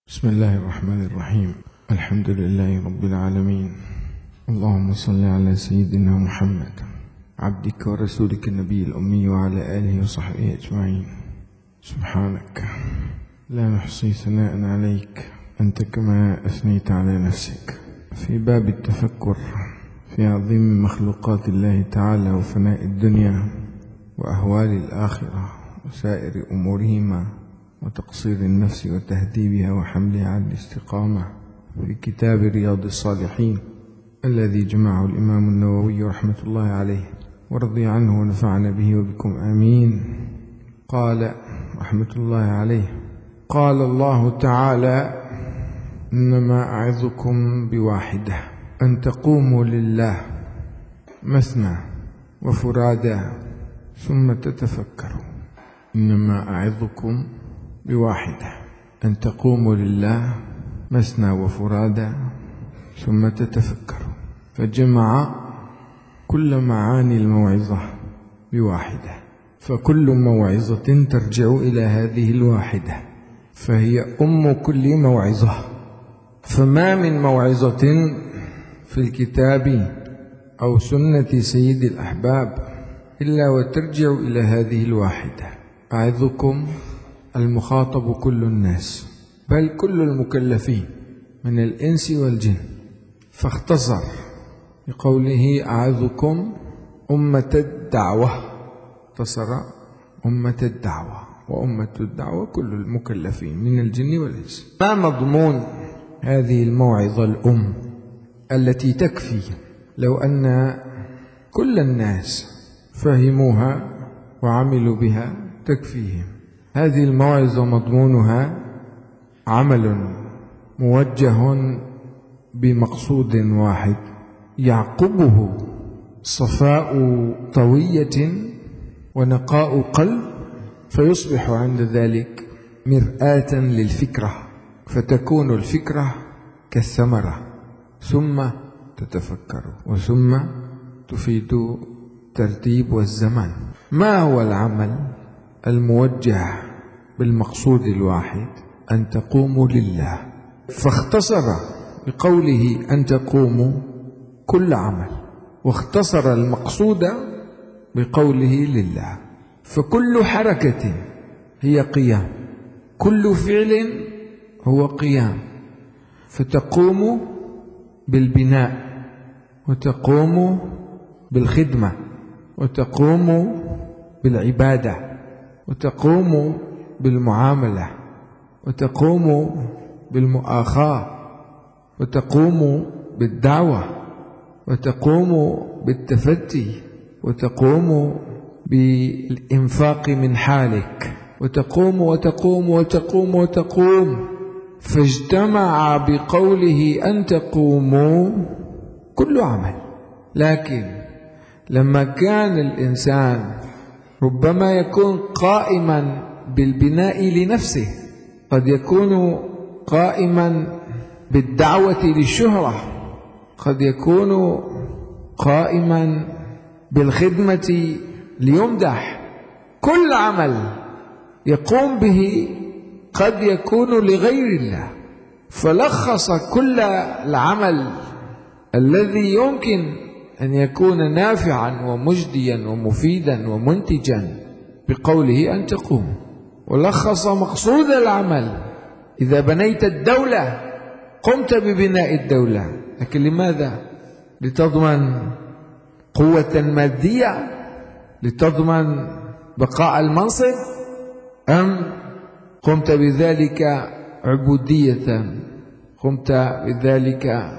بسم الله الرحمن الرحيم. الحمد لله رب العالمين. اللهم صل على سيدنا محمد عبدك ورسولك النبي الأمي وعلى آله وصحبه أجمعين. سبحانك لا نحصي ثناء عليك أنت كما أثنيت على نفسك. في باب التفكر في عظيم مخلوقات الله تعالى وفناء الدنيا وأهوال الآخرة وسائر أمورهما وتقصير النفس وتهذيبها وحملها على الاستقامة، في كتاب رياض الصالحين الذي جمعه الإمام النووي رحمة الله عليه ورضي عنه ونفعنا به وبكم آمين. قال رحمة الله عليه: قال الله تعالى: إنما أعظكم بواحدة أن تقوموا لله مثنى وفرادى ثم تتفكروا. إنما أعظكم بواحدة أن تقوموا لله مثنى وفرادى ثم تتفكروا، فجمع كل معاني الموعظة بواحدة، فكل موعظة ترجع إلى هذه الواحدة، فهي أم كل موعظة. فما من موعظة في الكتاب أو سنة سيد الأحباب إلا وترجع إلى هذه الواحدة. أعظكم المخاطب كل الناس، بل كل المكلفين من الإنس والجن، فاختصر بقوله: أعظكم أمة الدعوة. اختصر أمة الدعوة، وأمة الدعوة كل المكلفين من الجن والإنس. ما مضمون هذه الموعظة الأم التي تكفي لو أن كل الناس فهموها وعملوا بها تكفيهم؟ هذه الموعظة مضمونها عمل موجه بمقصود واحد يعقبه صفاء طوية ونقاء قلب، فيصبح عند ذلك مرآة للفكرة، فتكون الفكرة كالثمرة، ثم تتفكر وثم تفيد ترتيب والزمان. ما هو العمل الموجه بالمقصود الواحد؟ أن تقوموا لله، فاختصر بقوله أن تقوموا كل عمل، واختصر المقصود بقوله لله. فكل حركة هي قيام، كل فعل هو قيام، فتقوم بالبناء، وتقوم بالخدمة، وتقوم بالعبادة، وتقوم بالمعاملة، وتقوم بالمؤاخاة، وتقوم بالدعوة، وتقوم بالتفتي، وتقوم بالإنفاق من حالك، وتقوم وتقوم وتقوم وتقوم. فاجتمع بقوله أن تقوموا كل عمل. لكن لما كان الإنسان ربما يكون قائما بالبناء لنفسه، قد يكون قائما بالدعوة للشهرة، قد يكون قائما بالخدمة ليمدح. كل عمل يقوم به قد يكون لغير الله، فلخص كل العمل الذي يمكن أن يكون نافعا ومجديا ومفيدا ومنتجا بقوله أن تقوم، ولخص مقصود العمل. إذا بنيت الدولة قمت ببناء الدولة، لكن لماذا؟ لتضمن قوة مادية، لتضمن بقاء المنصب، أم قمت بذلك عبودية؟ قمت بذلك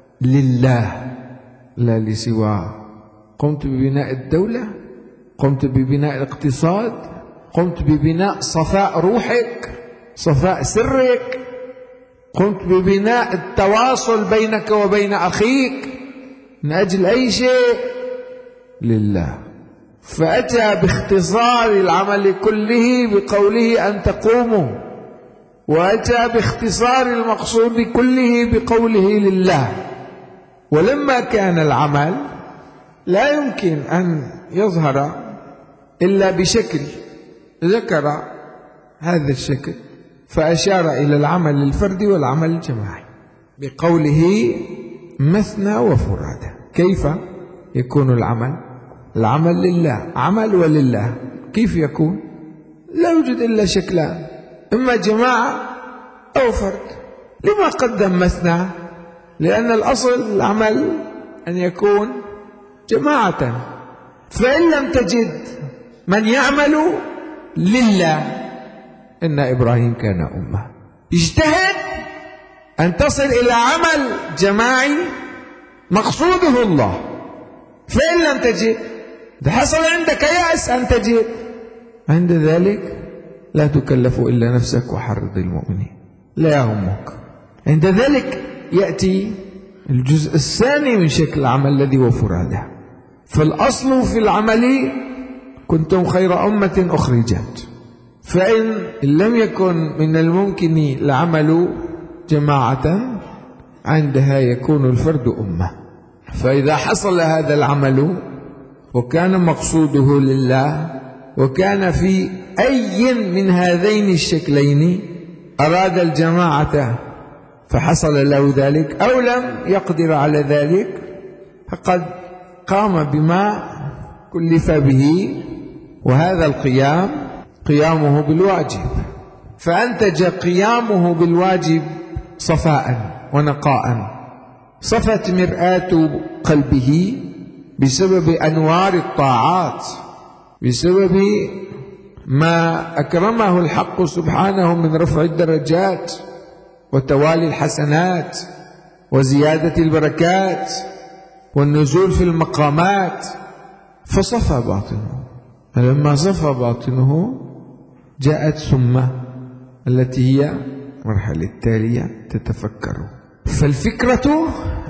لله لا لسواه. قمت ببناء الدولة، قمت ببناء الاقتصاد، قمت ببناء صفاء روحك، صفاء سرك، قمت ببناء التواصل بينك وبين أخيك، من أجل أي شيء؟ لله. فأتى باختصار العمل كله بقوله أن تقوموا، وأتى باختصار المقصود كله بقوله لله. ولما كان العمل لا يمكن أن يظهر إلا بشكل، ذكر هذا الشكل فأشار إلى العمل الفردي والعمل الجماعي بقوله مثنى وفرادى. كيف يكون العمل لله، عمل ولله، كيف يكون؟ لا يوجد إلا شكلان، إما جماعة أو فرد. لما قدم مثنى؟ لأن الأصل العمل أن يكون جماعة، فإن لم تجد من يعمل لله، إن إبراهيم كان أمة، اجتهد أن تصل إلى عمل جماعي مقصوده الله، فإن لم تجد، إذا حصل عندك يأس أن تجد، عند ذلك لا تكلف إلا نفسك وحرض المؤمنين، لا يهمك. عند ذلك يأتي الجزء الثاني من شكل العمل الذي هو فرادى. فالأصل في العمل كنتم خير أمة أخرجت، فإن لم يكن من الممكن العمل جماعة، عندها يكون الفرد أمة. فإذا حصل هذا العمل وكان مقصوده لله، وكان في أي من هذين الشكلين أراد الجماعة فحصل له ذلك، أو لم يقدر على ذلك، فقد قام بما كلف به، وهذا القيام قيامه بالواجب، فأنتج قيامه بالواجب صفاء ونقاء. صفت مرآة قلبه بسبب أنوار الطاعات، بسبب ما أكرمه الحق سبحانه من رفع الدرجات وتوالي الحسنات وزيادة البركات والنزول في المقامات، فصفى باطنه. فلما صفى باطنه جاءت ثم التي هي المرحلة التالية تتفكر. فالفكرة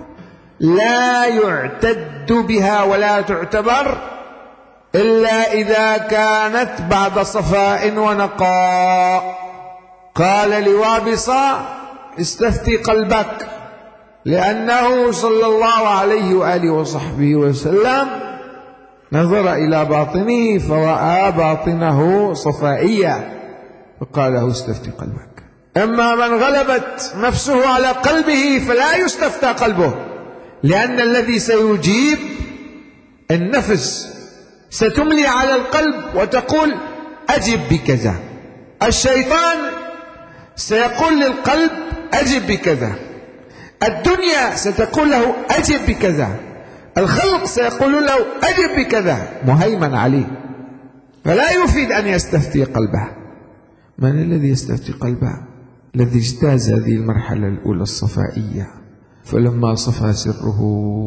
لا يعتد بها ولا تعتبر إلا إذا كانت بعد صفاء ونقاء. قال لوابصة: استفتي قلبك، لأنه صلى الله عليه وآله وصحبه وسلم نظر إلى باطنه فرأى باطنه صفائيا، فقال له: استفتي قلبك. أما من غلبت نفسه على قلبه فلا يستفتى قلبه، لأن الذي سيجيب النفس ستملي على القلب وتقول: أجب بكذا. الشيطان سيقول للقلب: أجب بكذا. الدنيا ستقول له: أجب بكذا. الخلق سيقول له: أجب بكذا، مهيمن عليه، فلا يفيد أن يستفتي قلبه. من الذي يستفتي قلبه؟ الذي اجتاز هذه المرحلة الأولى الصفائية، فلما صفى سره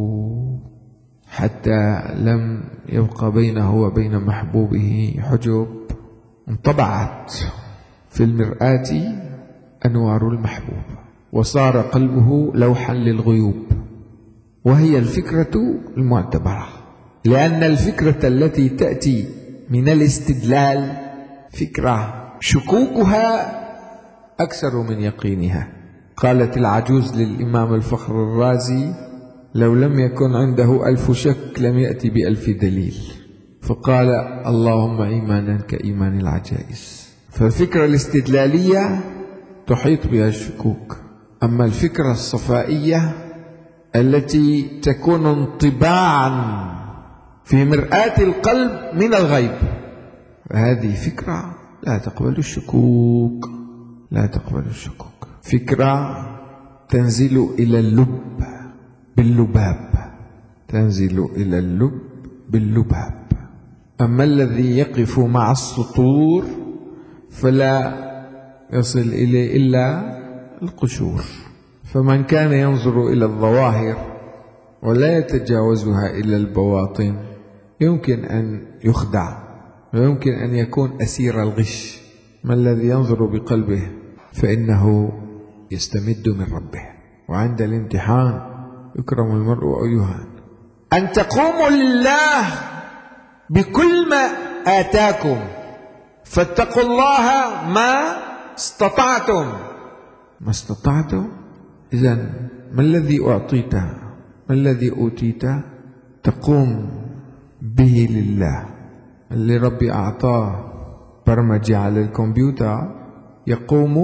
حتى لم يبقى بينه وبين محبوبه حجب، انطبعت في المرآة أنوار المحبوب، وصار قلبه لوحا للغيوب، وهي الفكرة المعتبرة. لأن الفكرة التي تأتي من الاستدلال فكرة شكوكها أكثر من يقينها. قالت العجوز للإمام الفخر الرازي: لو لم يكن عنده 1000 شك لم يأتي ب1000 دليل. فقال: اللهم إيمانا كإيمان العجائز. فالفكرة الاستدلالية تحيط بها الشكوك، أما الفكرة الصفائية التي تكون انطباعا في مرآة القلب من الغيب، فهذه فكرة لا تقبل الشكوك، لا تقبل الشكوك. فكرة تنزل إلى اللب باللباب، تنزل إلى اللب باللباب. أما الذي يقف مع السطور فلا يصل إليه إلا القشور. فمن كان ينظر إلى الظواهر ولا يتجاوزها إلى البواطن يمكن أن يخدع، ويمكن أن يكون أسير الغش. ما الذي ينظر بقلبه فإنه يستمد من ربه، وعند الامتحان يكرم المرء أو يهان. أن تقوموا لله بكل ما آتاكم، فاتقوا الله ما استطعتم. ما استطعتم، إذن ما الذي أعطيت، ما الذي أوتيت تقوم به لله. اللي ربي أعطاه برمجة على الكمبيوتر يقوم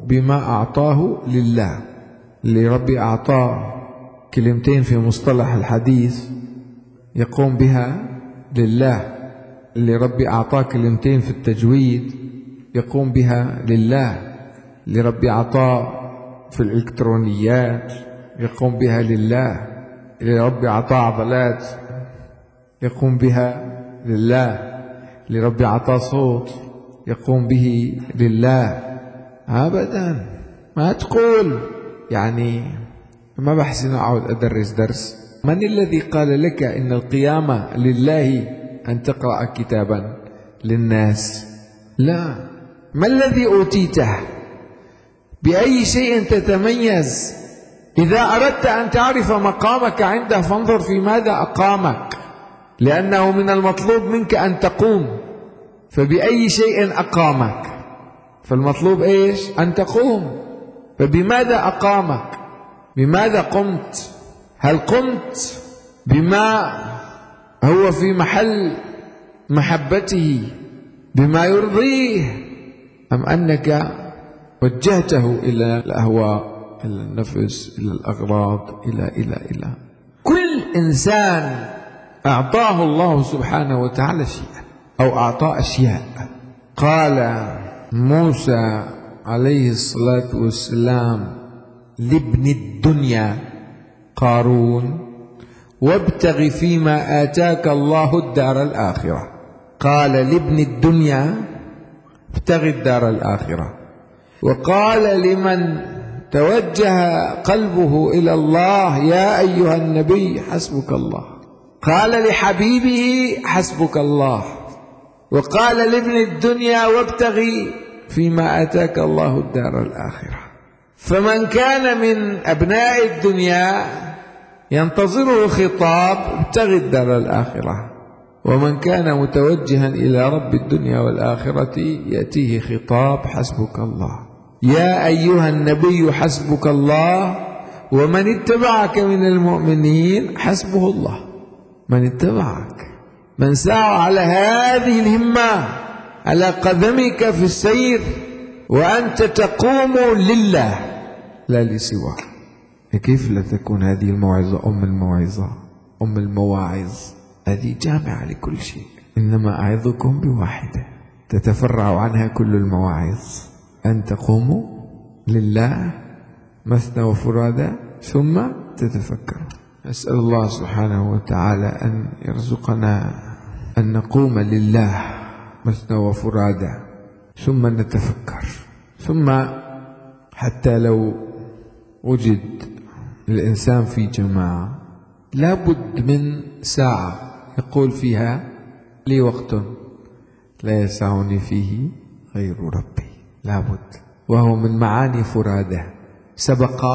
بما أعطاه لله. اللي ربي أعطاه كلمتين في مصطلح الحديث يقوم بها لله. اللي ربي أعطاه كلمتين في التجويد يقوم بها لله. اللي ربي أعطاه في الإلكترونيات يقوم بها لله. اللي ربي أعطاه عضلات يقوم بها لله. اللي ربي أعطاه صوت يقوم به لله. أبدا ما تقول يعني ما بحسن أقعد أدرس درس. من الذي قال لك إن القيامة لله أن تقرأ كتابا للناس؟ لا. ما الذي أوتيته؟ بأي شيء تتميز؟ إذا أردت أن تعرف مقامك عنده فانظر في ماذا أقامك، لأنه من المطلوب منك أن تقوم. فبأي شيء أقامك؟ فالمطلوب إيش؟ أن تقوم. فبماذا أقامك؟ بماذا قمت؟ هل قمت بما هو في محل محبته، بما يرضيه، أم أنك وجهته إلى الأهواء، إلى النفس، إلى الأغراض، إلى كل إنسان أعطاه الله سبحانه وتعالى شيئا أو أعطاه أشياء. قال موسى عليه الصلاة والسلام لابن الدنيا قارون وابتغ فيما آتاك الله الدار الآخرة. قال لابن الدنيا ابتغ الدار الآخرة. وقال لمن توجه قلبه إلى الله يا أيها النبي حسبك الله. قال لحبيبه حسبك الله. وقال لابن الدنيا وابتغي فيما آتاك الله الدار الآخرة. فمن كان من أبناء الدنيا ينتظره خطاب ابتغي الدار الآخرة، ومن كان متوجها إلى رب الدنيا والآخرة يأتيه خطاب حسبك الله. يا أيها النبي حسبك الله ومن اتبعك من المؤمنين حسبه الله. من اتبعك، من سعى على هذه الهمة على قدمك في السير وأنت تقوم لله لا لسواه. كيف لا تكون هذه الموعظة أم الموعظة، أم المواعظ؟ هذه جامعة لكل شيء. إنما أعظكم بواحدة تتفرع عنها كل المواعظ، أن تقوموا لله مثنى وفرادى ثم تتفكروا. أسأل الله سبحانه وتعالى أن يرزقنا أن نقوم لله مثنى وفرادى ثم نتفكر. ثم حتى لو وجد الإنسان في جماعة لابد من ساعة يقول فيها لي وقت لا يسعني فيه غير ربي، لابد. وهو من معاني فرادة. سبق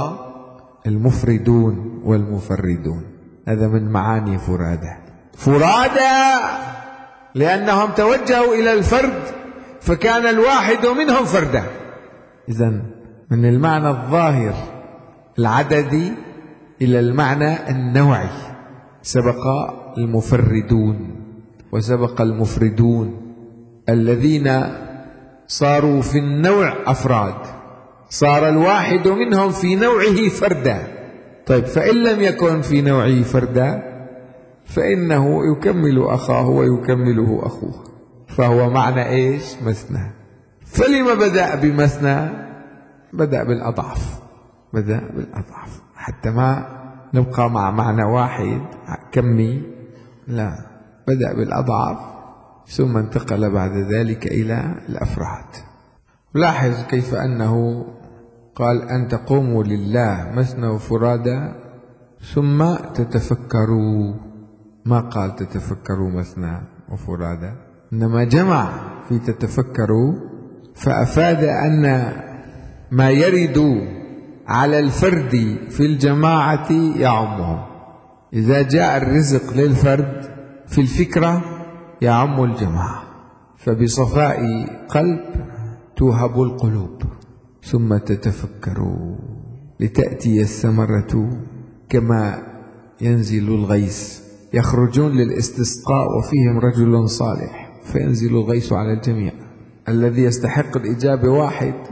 المفردون والمفردون، هذا من معاني فرادة. فرادة لأنهم توجهوا إلى الفرد فكان الواحد منهم فردا. إذن من المعنى الظاهر العددي إلى المعنى النوعي. سبق المفردون وسبق المفردون الذين صاروا في النوع أفراد، صار الواحد منهم في نوعه فردا. طيب فإن لم يكن في نوعه فردا فإنه يكمل أخاه ويكمله أخوه، فهو معنى إيش؟ مثنى. فلما بدأ بمثنى؟ بدأ بالأضعف، بدأ بالأضعف حتى ما نبقى مع معنى واحد كمي، لا، بدأ بالأضعف ثم انتقل بعد ذلك إلى الأفراد. لاحظ كيف أنه قال أن تقوموا لله مثنى وفرادى ثم تتفكروا، ما قال تتفكروا مثنى وفرادى، إنما جمع في تتفكروا، فأفاد أن ما يرد على الفرد في الجماعة يعمهم. إذا جاء الرزق للفرد في الفكرة يعم الجماعة. فبصفاء قلب توهب القلوب ثم تتفكروا لتأتي الثمرة كما ينزل الغيث. يخرجون للاستسقاء وفيهم رجل صالح فينزل الغيث على الجميع. الذي يستحق الإجابة واحد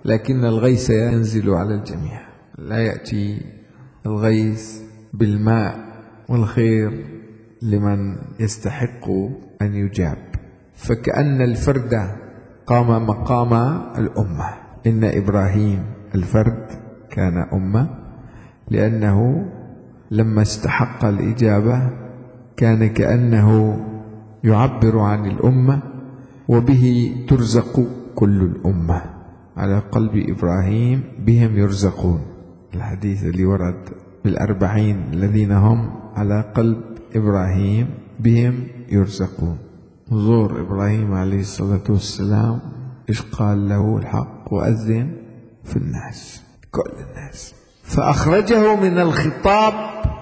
لكن الغيث ينزل على الجميع، لا يأتي الغيث بالماء والخير لمن يستحق أن يجاب. فكأن الفرد قام مقام الأمة. إن إبراهيم الفرد كان أمة، لأنه لما استحق الإجابة كان كأنه يعبر عن الأمة، وبه ترزق كل الأمة. على قلب إبراهيم بهم يرزقون، الحديث اللي ورد بالأربعين الذين هم على قلب إبراهيم بهم يرزقون. حضور إبراهيم عليه الصلاة والسلام إيش قال له الحق؟ وأذن في الناس، كل الناس. فأخرجه من الخطاب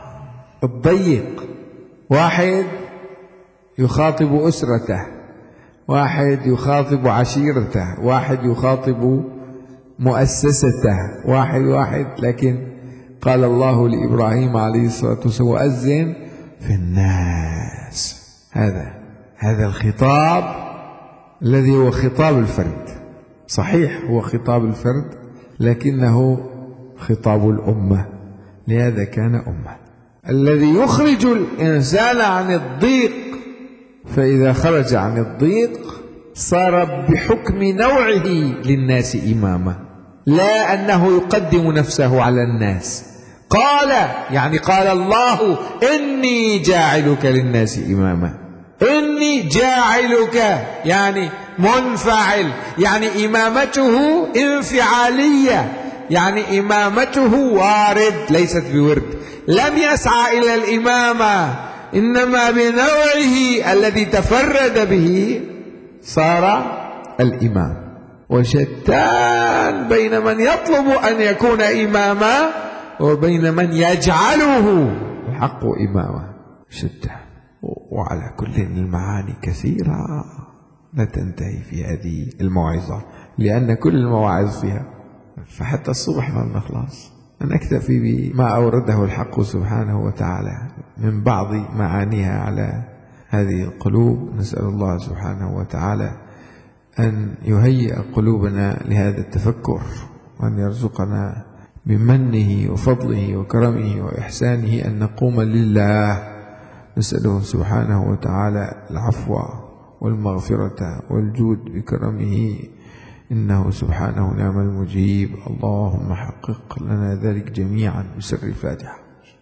الضيق، واحد يخاطب أسرته، واحد يخاطب عشيرته، واحد يخاطب مؤسسته، واحد، لكن قال الله لإبراهيم عليه الصلاة والسلام وأذن في الناس. هذا الخطاب الذي هو خطاب الفرد، صحيح هو خطاب الفرد لكنه خطاب الأمة، لهذا كان أمة. الذي يخرج الإنسان عن الضيق، فإذا خرج عن الضيق صار بحكم نوعه للناس إماما، لا أنه يقدم نفسه على الناس. قال الله إني جاعلك للناس إماما. إني جاعلك يعني منفعل، يعني إمامته انفعالية، يعني إمامته وارد ليست بورد. لم يسعى إلى الإمامة، إنما بنوعه الذي تفرد به صار الإمام. وشتان بين من يطلب أن يكون إماما وبين من يجعله الحق إماما، شتان. وعلى كل المعاني كثيرة لا تنتهي في هذه الموعظة، لأن كل المواعظ فيها، فحتى الصبح ما بنخلص. نكتفي بما أورده الحق سبحانه وتعالى من بعض معانيها على هذه القلوب. نسأل الله سبحانه وتعالى أن يهيئ قلوبنا لهذا التفكر، وأن يرزقنا بمنه وفضله وكرمه وإحسانه أن نقوم لله. نسأله سبحانه وتعالى العفو والمغفرة والجود بكرمه، إنه سبحانه نعم المجيب. اللهم حقق لنا ذلك جميعا بسر الفاتحة.